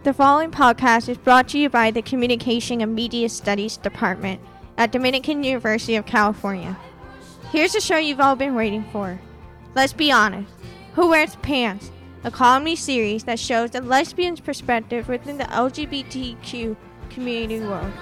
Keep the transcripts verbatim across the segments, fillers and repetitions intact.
The following podcast is brought to you by the Communication and Media Studies Department at Dominican University of California. Here's the show you've all been waiting for. Let's be honest. Who Wears Pants? A comedy series that shows the lesbian's perspective within the L G B T Q community world.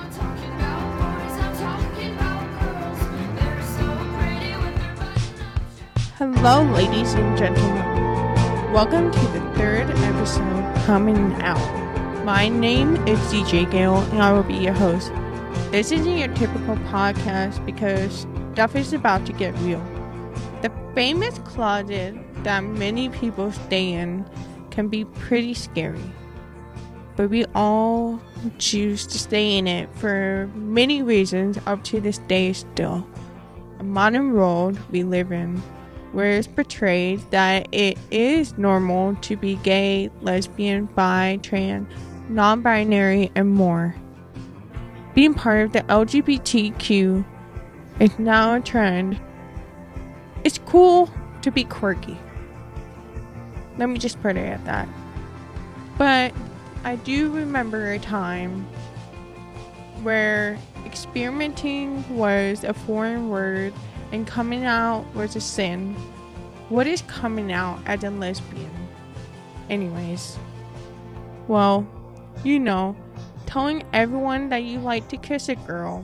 Hello, ladies and gentlemen. Welcome to the third episode coming out. My name is D J Gale, and I will be your host. This isn't your typical podcast because stuff is about to get real. The famous closet that many people stay in can be pretty scary, but we all choose to stay in it for many reasons up to this day still. A modern world we live in, where it's portrayed that it is normal to be gay, lesbian, bi, trans, non-binary, and more. Being part of the L G B T Q is now a trend. It's cool to be quirky. Let me just put it at that. But I do remember a time where experimenting was a foreign word and coming out was a sin. What is coming out as a lesbian? Anyways, well, you know, telling everyone that you like to kiss a girl,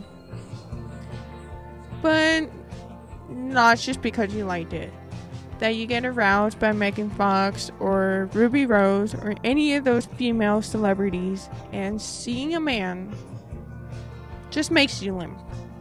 but not just because you liked it. That you get aroused by Megan Fox or Ruby Rose or any of those female celebrities, and seeing a man just makes you limp.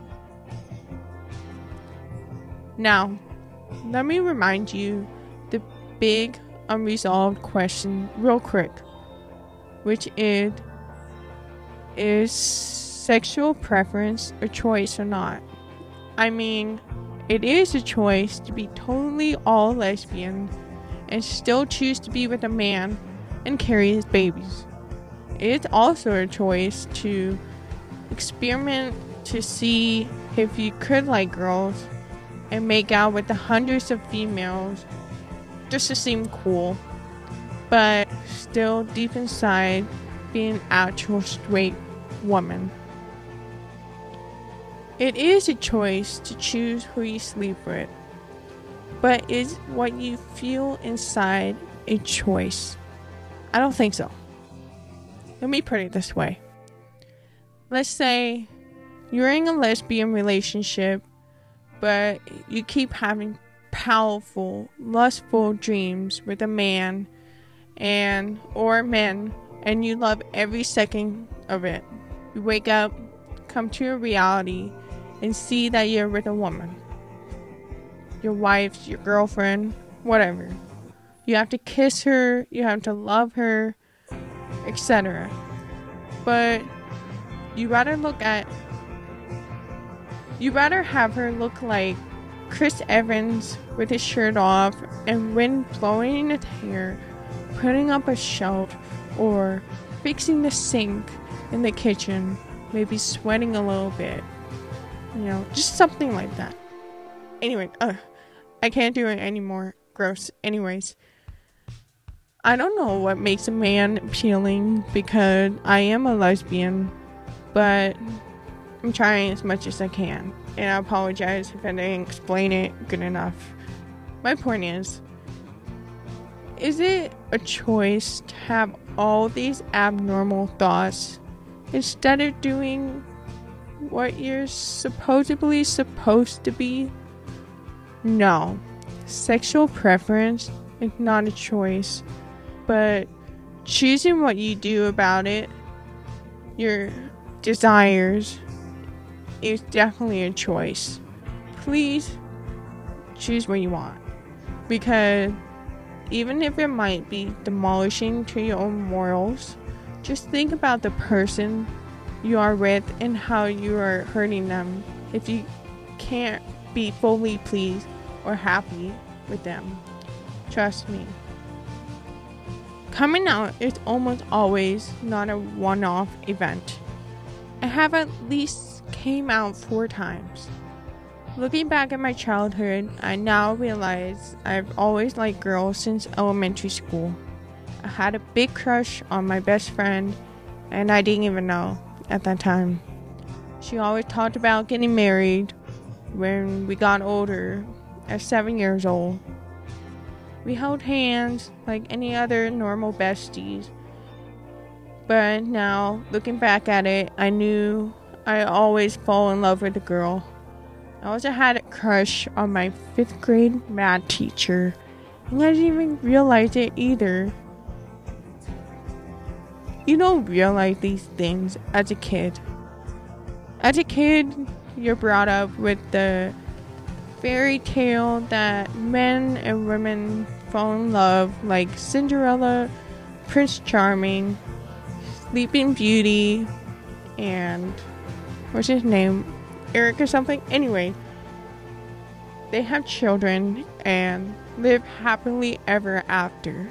Now, let me remind you the big unresolved question real quick, which is, is sexual preference a choice or not? I mean, it is a choice to be totally all lesbian and still choose to be with a man and carry his babies. It's also a choice to experiment to see if you could like girls and make out with the hundreds of females just to seem cool, but still deep inside be an actual straight woman. It is a choice to choose who you sleep with, but is what you feel inside a choice? I don't think so. Let me put it this way. Let's say you're in a lesbian relationship, but you keep having powerful, lustful dreams with a man and or men, and you love every second of it. You wake up, come to a reality, and see that you're with a woman. Your wife, your girlfriend, whatever. You have to kiss her, you have to love her, et cetera. But you rather look at You rather have her look like Chris Evans with his shirt off and wind blowing in his hair, putting up a shelf, or fixing the sink in the kitchen, maybe sweating a little bit. You know, just something like that. Anyway, uh, I can't do it anymore. Gross. Anyways, I don't know what makes a man appealing because I am a lesbian, but I'm trying as much as I can, and I apologize if I didn't explain it good enough. My point is, is it a choice to have all these abnormal thoughts instead of doing what you're supposedly supposed to be? No. Sexual preference is not a choice, but choosing what you do about it, your desires, is definitely a choice. Please choose what you want, because even if it might be demolishing to your own morals, just think about the person you are with and how you are hurting them if you can't be fully pleased or happy with them. Trust me. Coming out is almost always not a one-off event. I have at least came out four times. Looking back at my childhood, I now realize I've always liked girls since elementary school. I had a big crush on my best friend, and I didn't even know at that time. She always talked about getting married when we got older, at seven years old. We held hands like any other normal besties. But now, looking back at it, I knew I always fall in love with a girl. I also had a crush on my fifth grade math teacher, and I didn't even realize it either. You don't realize these things as a kid. As a kid, you're brought up with the fairy tale that men and women fall in love, like Cinderella, Prince Charming, Sleeping Beauty, and what's his name? Eric or something? Anyway, they have children and live happily ever after.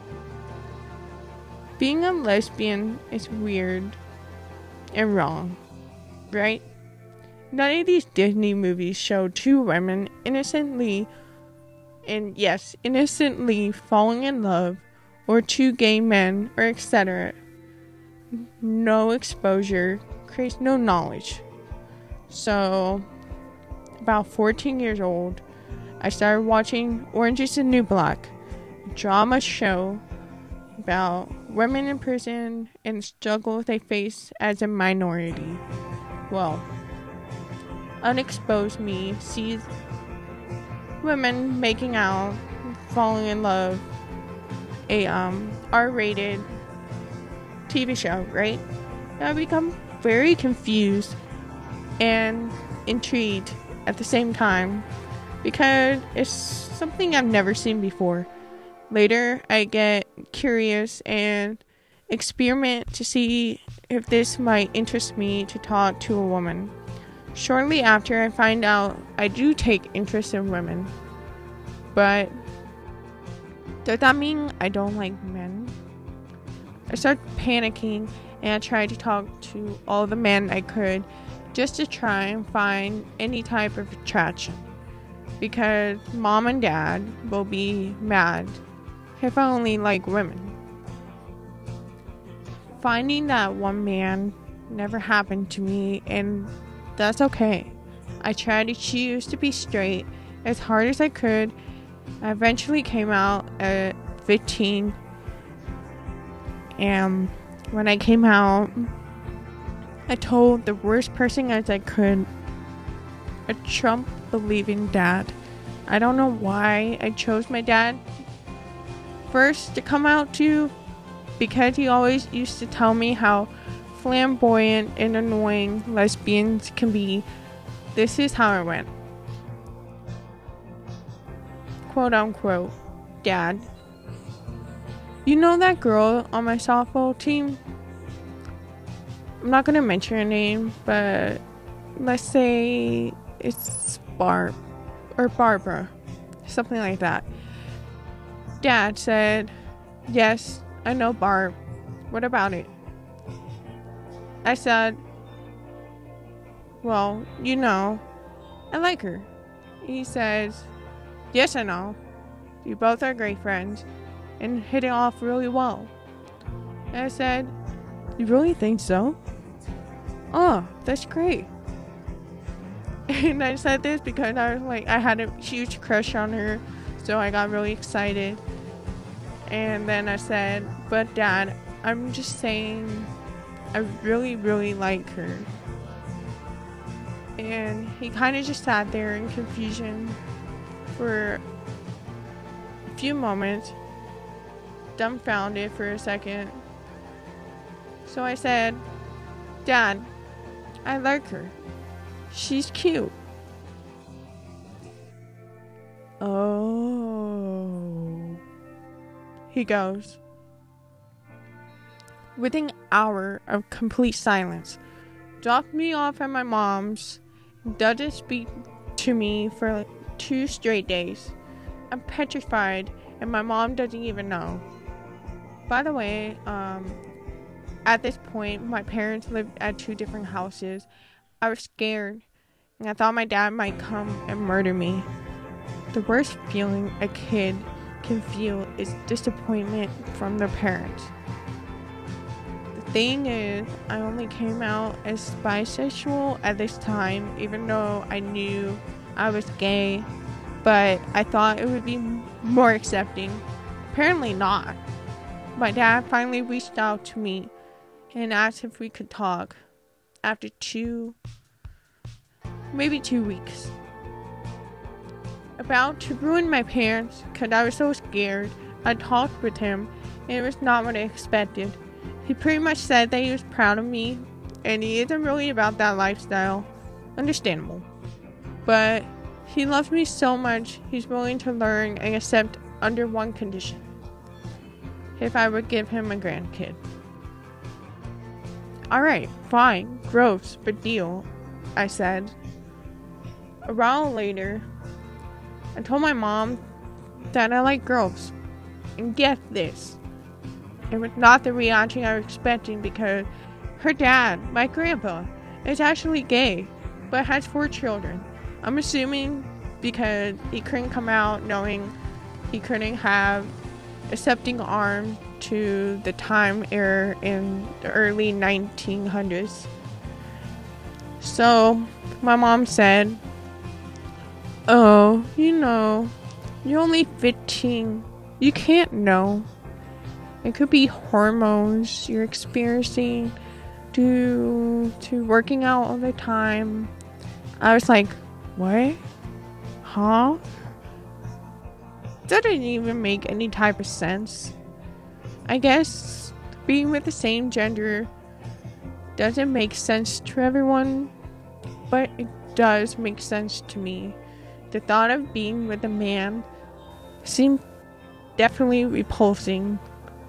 Being a lesbian is weird and wrong, right? None of these Disney movies show two women innocently, and yes, innocently falling in love, or two gay men, or et cetera. No exposure creates no knowledge. So, about fourteen years old, I started watching Orange is the New Black, a drama show about women in prison and the struggles they face as a minority. Well, unexposed me sees women making out, falling in love, a um R-rated T V show, right? I become very confused and intrigued at the same time because it's something I've never seen before. Later, I get curious and experiment to see if this might interest me to talk to a woman. Shortly after, I find out I do take interest in women. But does that mean I don't like men? I start panicking and I tried to talk to all the men I could just to try and find any type of attraction. Because mom and dad will be mad if I only like women. Finding that one man never happened to me, and that's okay. I tried to choose to be straight as hard as I could. I eventually came out at fifteen, and when I came out, I told the worst person as I could, a Trump-believing dad. I don't know why I chose my dad first to come out to, because he always used to tell me how flamboyant and annoying lesbians can be. This is how it went. Quote unquote, Dad, you know that girl on my softball team? I'm not gonna mention her name, but let's say it's Barb or Barbara, something like that. Dad said, yes, I know Barb. What about it? I said, well, you know, I like her. He says, yes, I know. You both are great friends and hit it off really well. And I said, you really think so? Oh, that's great. And I said this because I was like, I had a huge crush on her, so I got really excited. And then I said, but Dad, I'm just saying I really, really like her. And he kind of just sat there in confusion for a few moments, dumbfounded for a second. So I said, Dad, I like her. She's cute. Oh. He goes. Within an hour of complete silence, dropped me off at my mom's, doesn't speak to me for like two straight days. I'm petrified, and my mom doesn't even know. By the way, um, at this point, my parents lived at two different houses. I was scared, and I thought my dad might come and murder me. The worst feeling a kid can feel is disappointment from their parents. The thing is, I only came out as bisexual at this time, even though I knew I was gay, but I thought it would be more accepting. Apparently not. My dad finally reached out to me and asked if we could talk after two, maybe two weeks. About to ruin my parents because I was so scared. I talked with him and it was not what I expected. He pretty much said that he was proud of me and he isn't really about that lifestyle. Understandable. But he loves me so much he's willing to learn and accept under one condition. If I would give him a grandkid. Alright, fine, gross, but deal, I said. A while later, I told my mom that I like girls. And get this, it was not the reaction I was expecting because her dad, my grandpa, is actually gay, but has four children. I'm assuming because he couldn't come out knowing he couldn't have accepting arm to the time era in the early nineteen hundreds. So my mom said, "Oh, you know, you're only fifteen. You can't know. It could be hormones you're experiencing due to working out all the time." I was like, what? Huh? That didn't even make any type of sense. I guess being with the same gender doesn't make sense to everyone, but it does make sense to me. The thought of being with a man seemed definitely repulsing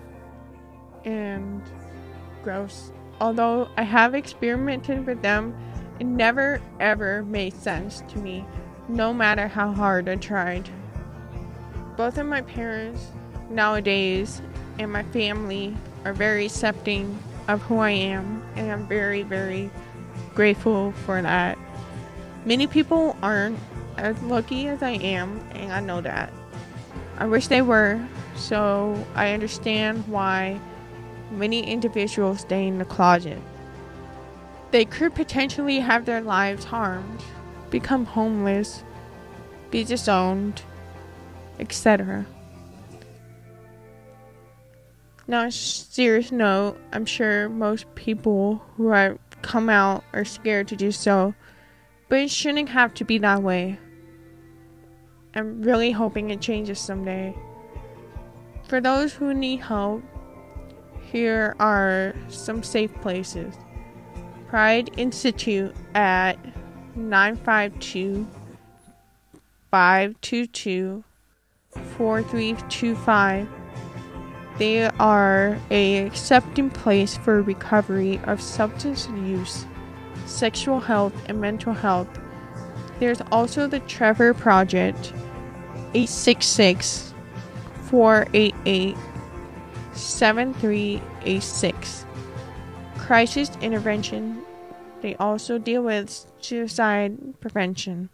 and gross. Although I have experimented with them, it never ever made sense to me, no matter how hard I tried. Both of my parents nowadays and my family are very accepting of who I am, and I'm very, very grateful for that. Many people aren't as lucky as I am, and I know that. I wish they were, so I understand why many individuals stay in the closet. They could potentially have their lives harmed, become homeless, be disowned, et cetera. Now, on a serious note, I'm sure most people who have come out are scared to do so, but it shouldn't have to be that way. I'm really hoping it changes someday. For those who need help, here are some safe places. Pride Institute at nine five two, five two two, four three two five. They are a accepting place for recovery of substance use, sexual health, and mental health. There's also the Trevor Project, eight six six, four eight eight, seven three eight six. Crisis intervention. They also deal with suicide prevention.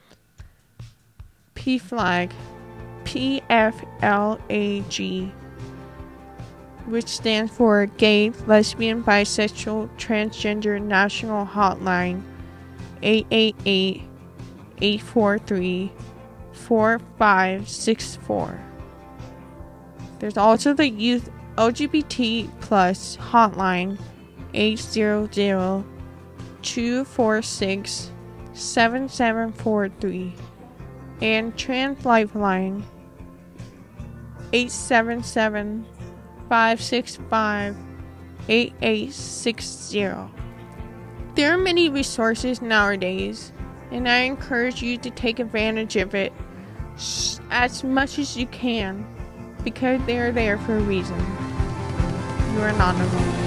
P Flag, P F L A G, which stands for Gay, Lesbian, Bisexual, Transgender National Hotline, eight eight eight, eight four three, four five six four. There's also the Youth L G B T plus hotline, eight hundred, two four six, seven seven four three, and Trans Lifeline, eight seven seven, five six five, eight eight six zero. There are many resources nowadays, and I encourage you to take advantage of it as much as you can, because they are there for a reason. You are not alone.